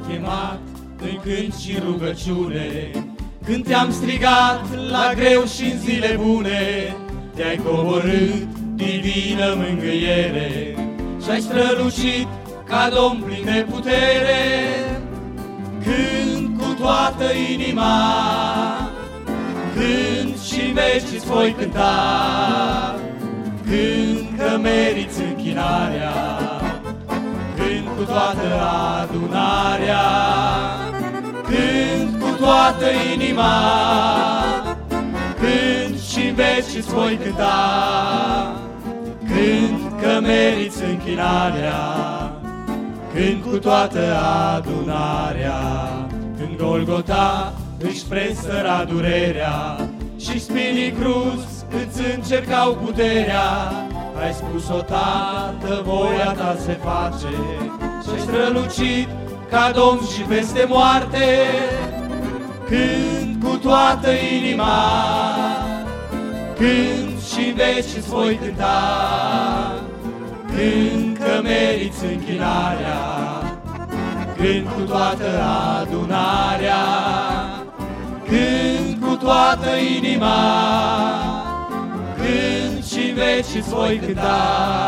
chemat în cânt și rugăciune, când te-am strigat la greu și în zile bune, te-ai coborât, divină mângâiere, și-ai strălucit ca Domn plin de putere. Cânt cu toată inima, cânt și în veci îți voi cânta, cânt că meriți închinarea, cânt cu toată adunarea, cânt cu toată inima, cânt și în veci îți voi cânta, cânt că meriți închinarea, cânt cu toată adunarea. În Golgota își presăra durerea și spinii cruz îți încercau puterea. Ai spus-o, Tată, voia ta se face, și-ai strălucit ca Domn și peste moarte. Cânt cu toată inima, cânt și în veci îți voi cânta, cânt că meriți închinarea, cânt cu toată adunarea, cânt cu toată inima, cânt și în veci îți voi cânta,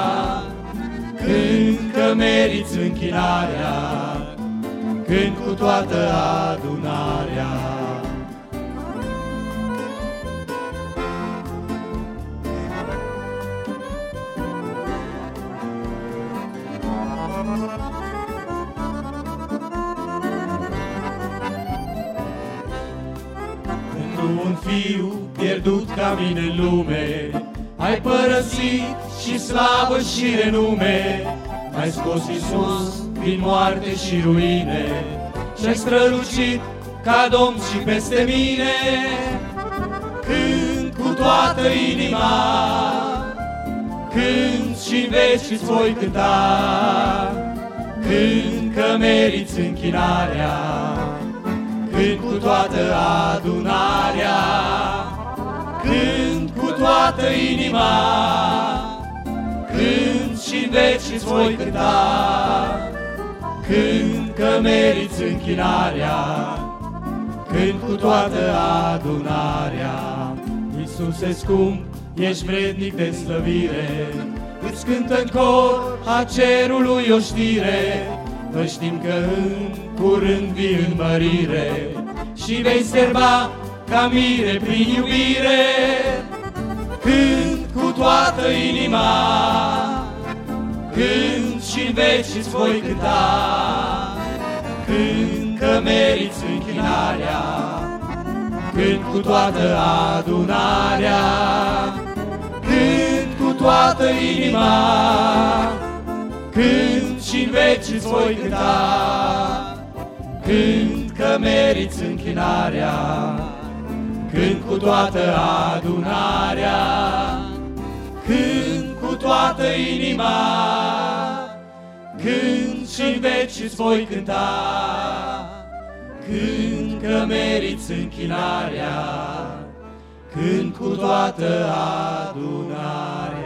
cânt că meriți închinarea, cânt cu toată adunarea. Pentru un fiu pierdut ca mine în lume, ai părăsit și slavă și renume, ai scos Iisus din moarte și ruine, și-ai strălucit ca Domn și peste mine. Cânt cu toată inima, cânt și în veci îți voi cânta, cânt că meriți închinarea, cânt cu toată adunarea, cânt cu toată inima, cânt și în veci îți voi cânta, cânt că meriți închinarea, cânt cu toată adunarea. Iisuse scump, ești vrednic de slăvire, îți cântă în cor a cerului o știre. Noi știm că în curând vii în mărire și vei serva ca mire prin iubire. Cânt cu toată inima, cânt și în veci îți voi cânta, cânt că meriți închinarea, cânt cu toată adunarea, cânt cu toată inima, cânt și în veci îți voi cânta, cânt că meriți închinarea, cânt cu toată adunarea, cânt cu toată inima, cânt și în veci îți voi cânta, cânt că meriți închinarea, cânt cu toată adunarea.